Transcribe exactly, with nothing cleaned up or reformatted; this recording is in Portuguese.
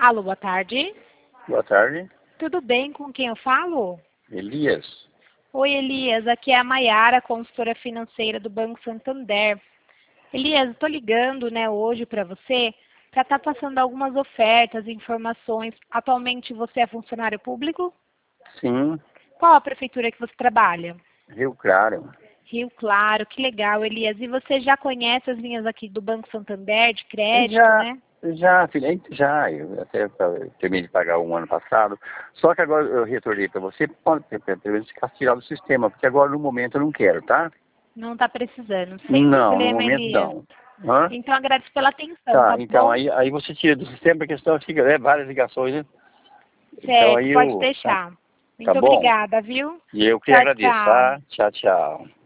Alô, boa tarde. Boa tarde. Tudo bem? Com quem eu falo? Elias. Oi, Elias. Aqui é a Maiara, consultora financeira do Banco Santander. Elias, estou ligando, né, hoje para você para estar passando algumas ofertas, informações. Atualmente você é funcionário público? Sim, Qual a prefeitura que você trabalha? Rio Claro. Rio Claro, que legal, Elias. E você já conhece as linhas aqui do Banco Santander de crédito, Já, né? já, filha, já, eu até eh, terminei de pagar um ano passado, só que agora eu retornei para você, pode ter- ter- pelo menos ficar tirado do sistema, porque agora no momento eu não quero, tá? Não está precisando. Sem Não, no problema, momento Elias. não. Hã? Então agradeço pela atenção, Tá, tá então bom? aí, aí você tira do sistema, porque senão fica né, várias ligações, né? Então Certo, aí pode eu, tá, deixar. tá Muito bom? obrigada, viu? E eu que Tchau, agradeço, tchau. tá? Tchau, tchau.